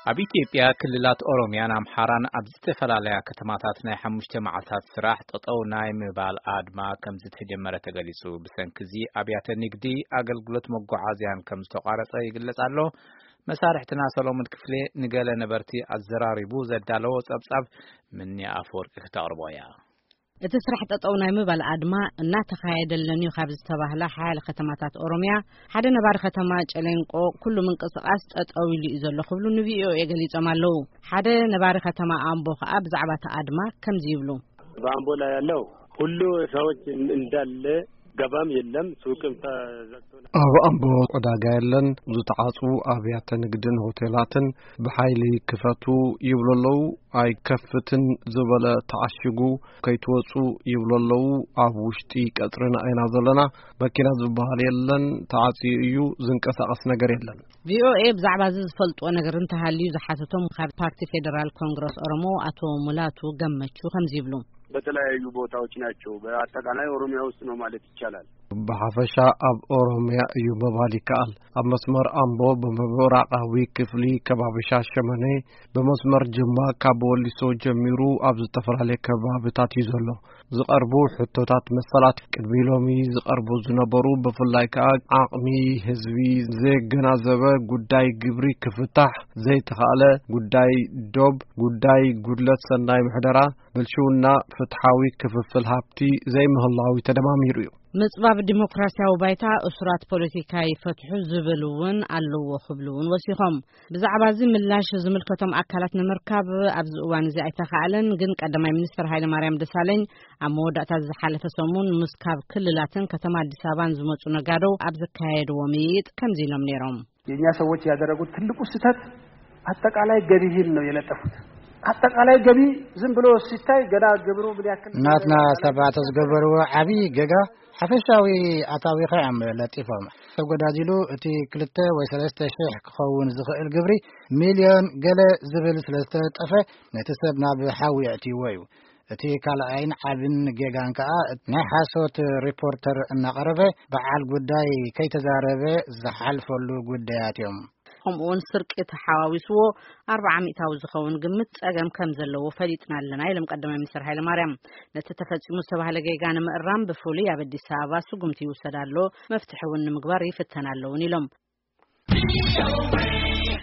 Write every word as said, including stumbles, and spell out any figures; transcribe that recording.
ኣብ ኢትዮጵያ ክልላት ኦሮሚያን ኣምሓራን ኣብ ዝተፈላለዩ ከተማታት ናይ ሓሙሽተ መዓልታት ስራሕ ጠጠው ናይ ምባል ኣድማ ከም ዝተጀመረ ተገሊጹ ብሰንኪ እዚ ኣብያተ ንግዲ ኣገልግሎት መጓዓዝያን ከም ዝተቋረጸ ይግለጽ ኣሎ። መሳርሕትና ሰሎሞን ክፍሌ ንገለ ነበርቲ ኣዘራሪቡ ዘዳለዎ ጸብጻብ ምኒ ኣፈወርቂ ክተቕርቦያ እቲ ስራሕ ጠጠው ናይ ምባል ኣድማ እናተኻየደለን ካብ ዝተባህለ ሓያል ከተማታት ኦሮሚያ ሓደ ነባሪ ከተማ ጨሌንቆ ኩሉ ምንቅስቓስ ጠጠው ኢሉ እዩ ዘሎ ክብሉ ንቪኦኤ ገሊጾም ኣለዉ። ሓደ ነባሪ ከተማ ኣምቦ ከዓ ብዛዕባ እቲ ኣድማ ከምዚ ይብሉ። በአምቦ ላይ ያለው ሁሉ ሰዎች እንዳለ ገባም የለም ሱቅም ተዘግቶና ኣብ ኣምቦ ቆዳጋ የለን ዝተዓጹ ኣብያተ ንግድን ሆቴላትን ብሓይሊ ክፈቱ ይብለለው ኣይከፍትን ዝበለ ተዓሽጉ ከይትወጹ ይብለለው ኣብ ውሽጢ ቀጥርና አይና ዘለና መኪና ዝበሃል የለን ተዓጽዩ እዩ ዝንቀሳቐስ ነገር የለን። ቪኦኤ ብዛዕባ እዚ ዝፈልጥዎ ነገር እንተሃልዩ ዝሓተቶም ካብ ፓርቲ ፌደራል ኮንግረስ ኦሮሞ አቶ ሙላቱ ገመቹ ከምዚ ይብሉ። በተለያዩ ቦታዎች ናቸው በአጠቃላይ ኦሮሚያ ውስጥ ነው ማለት ይቻላል። በሐፈሻ ኣብ ኦሮሚያ እዩ መባል ይከኣል። ኣብ መስመር ኣምቦ በምብራቃዊ ክፍሊ ከባቢ ሻሸመኔ በመስመር ጅማ ካብ ወሊሶ ጀሚሩ ኣብ ዝተፈላለዩ ከባቢታት እዩ ዘሎ። ዝቐርቡ ሕቶታት መሰላት ቅድሚ ሎሚ ዝቐርቡ ዝነበሩ ብፍላይ ከዓ ዓቕሚ ህዝቢ ዘገናዘበ ጉዳይ ግብሪ ክፍታሕ ዘይተኻለ ጉዳይ ዶብ ጉዳይ ጉድለት ሰናይ ምሕደራ ብልሹና ፍትሓዊ ክፍፍል ሃብቲ ዘይምህላዊ ተደማሚሩ እዩ። ምጽባብ ዲሞክራሲያዊ ባይታ እስራት ፖለቲካ ይፈትሑ ዝብሉውን ኣለዎ ክብሉውን ወሲኾም ብዛዕባ እዚ ምላሽ ዝምልከቶም ኣካላት ንምርካብ ኣብዚ እዋን እዚ ኣይተኻኣለን። ግን ቀዳማይ ሚኒስትር ሃይለ ማርያም ደሳለኝ ኣብ መወዳእታ ዝሓለፈ ሰሙን ምስ ካብ ክልላትን ከተማ አዲስ አበባን ዝመጹ ነጋዶ ኣብ ዝካየድዎ ምይይጥ ከምዚ ኢሎም ነይሮም። የኛ ሰዎች ያደረጉት ትልቁ ስህተት አጠቃላይ ገቢህን ነው የለጠፉት። አጠቃላይ ገቢ ዝም ብሎ ሲታይ ገና ግብሩ ምን ያክል ናትና ሰባት ዝገበሩ ዓቢ ገጋ ሓፈሻዊ ኣታዊ ኸም ለጢፎም ተጎዳዚሉ እቲ ክልተ ወይ ሰለስተ ሺህ ክኸውን ዝኽእል ግብሪ ሚልዮን ገለ ዝብል ስለዝተጠፈ ነቲ ሰብ ናብ ሓዊ ኣእትይዎ እዩ። እቲ ካልኣይን ዓብን ጌጋን ከዓ ናይ ሓሶት ሪፖርተር እናቐረበ በዓል ጉዳይ ከይተዛረበ ዝሓልፈሉ ጉዳያት እዮም። ከምኡውን ስርቂ ተሓዋዊስዎ ኣርባዓ ሚእታዊ ዝኸውን ግምት ጸገም ከም ዘለዎ ፈሊጥና ኣለና ኢሎም ቀዳማይ ሚኒስትር ሃይለ ማርያም ነቲ ተፈጺሙ ዝተባህለ ጌጋ ንምእራም ብፍሉይ ኣብ አዲስ አበባ ስጉምቲ ይውሰዳሎ መፍትሒ እውን ንምግባር ይፍተናለውን ኢሎም